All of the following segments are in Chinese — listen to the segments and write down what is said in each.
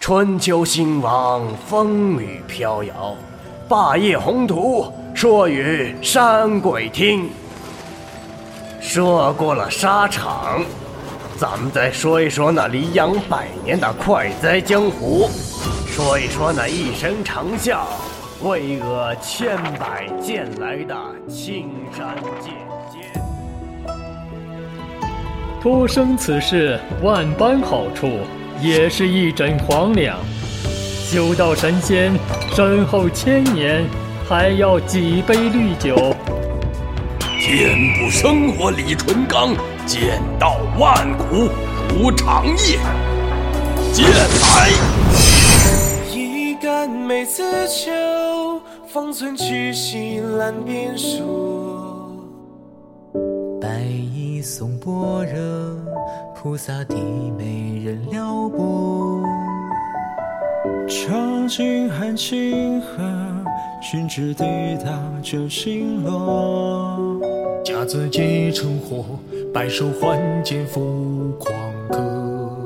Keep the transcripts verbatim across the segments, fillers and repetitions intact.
春秋兴亡，风雨飘摇，霸业宏图，说与山鬼听。说过了沙场，咱们再说一说那离洋百年的快哉江湖，说一说那一声长啸，巍峨千百剑来的青山剑间。 托生此事，万般好处，也是一枕黄粱。修道神仙，身后千年，还要几杯绿酒。 剑不生火李纯刚，剑道万古如长夜。剑来！ 一杆梅子酒，方寸曲细烂边书。 白衣送般若，菩萨的美人了不。 长津含清河，寻知地大就星落。甲子皆成火，白首还剑赴狂歌。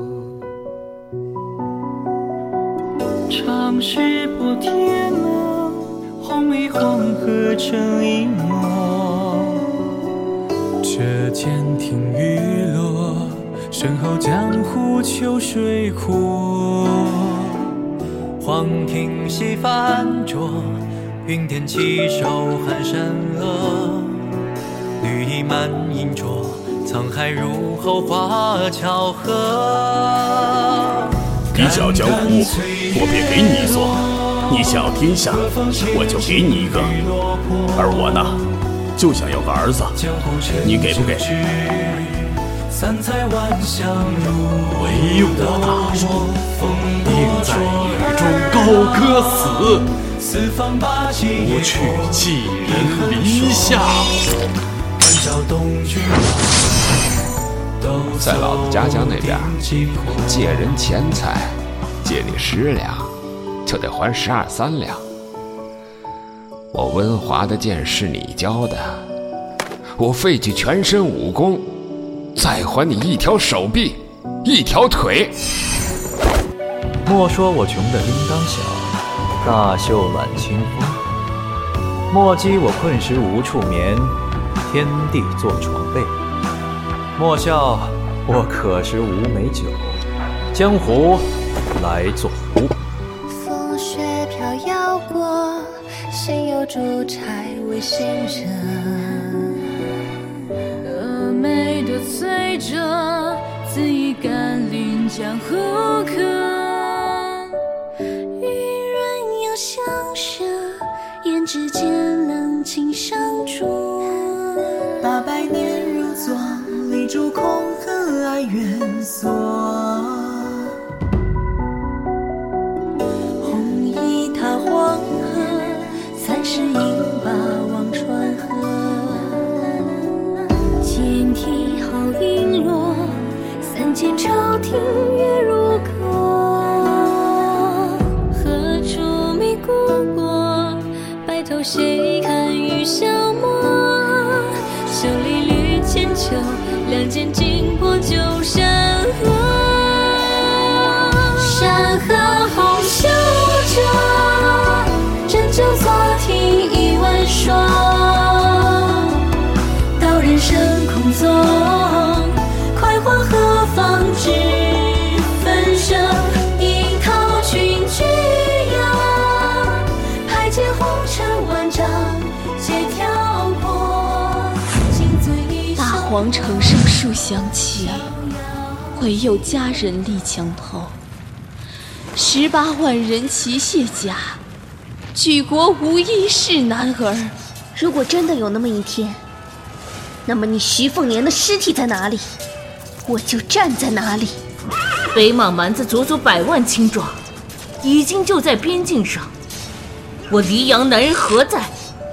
长须破天门，红衣黄河成一抹。这剑听雨落，身后江湖秋水阔。 黄庭西泛浊，云天起手寒山恶。绿衣满银镯，沧海入喉花巧合。 你想要江湖，我便给你一所；你想要天下，我就给你一个。而我呢，就想要个儿子，你给不给？唯我大荣，定在雨中高歌死，不去寄人篱下。 在老子家乡那边，借人钱财，借你十两，就得还十二三两。我温华的剑是你教的，我废去全身武功，再还你一条手臂，一条腿。 莫说我穷得叮当响，大袖揽清风；莫讥我困时无处眠，天地作床被。莫笑我渴时无美酒，江湖来作壶。 风雪飘摇过，谁有烛柴为先人？峨眉的醉者，自已甘霖江湖客。玉润又相舍，胭脂间冷情相助。八百年如昨，立柱空恨哀怨锁。红衣踏黄河，三世饮罢忘川河。剑体好璎珞，三千朝廷月如歌。何处觅故国？白头谁堪与消磨？袖里绿千秋，两剑惊破旧山河。山河红袖着，针灸昨听一万说。道人生空纵，快活何妨知分生。樱桃群居呀，排解红尘万丈皆挑破。 大荒城上树响起，唯有佳人立墙头。十八万人齐卸甲，举国无一是男儿。 如果真的有那么一天，那么你徐凤年的尸体在哪里，我就站在哪里。 北莽蛮子足足百万轻壮，已经就在边境上，我黎阳男人何在？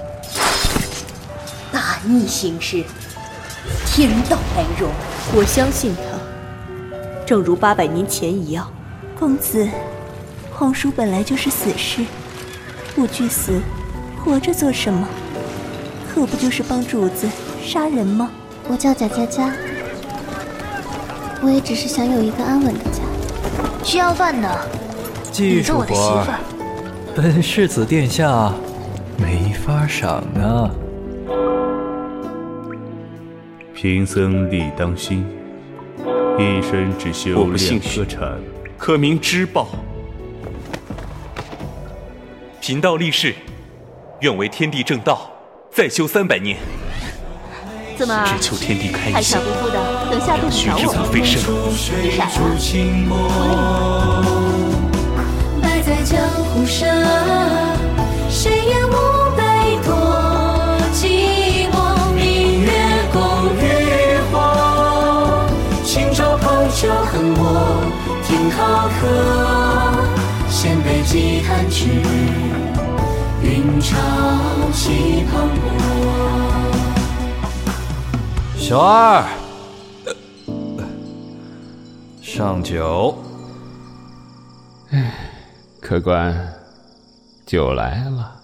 大逆行事，天道难容。 我相信他，正如八百年前一样。 公子，皇叔本来就是死士，不惧死，活着做什么？可不就是帮主子杀人吗？ 我叫贾佳佳，我也只是想有一个安稳的家。 需要饭的， 技术活，本世子殿下没法赏啊。 贫僧力当心，一生只修我不姓两个禅， 可名知报。贫道立誓，愿为天地正道，再修三百年。 怎么只求天地开太一笑， 傻乎乎的，等下肚子须找我。 知此非生。 你傻呀？ 摆在江湖上，谁言五百多寂寞？明月共日火，轻舟碰酒恨我听好客。先辈几弹指，云潮起磅礴。 小二，上酒。 唉，客官，酒来了。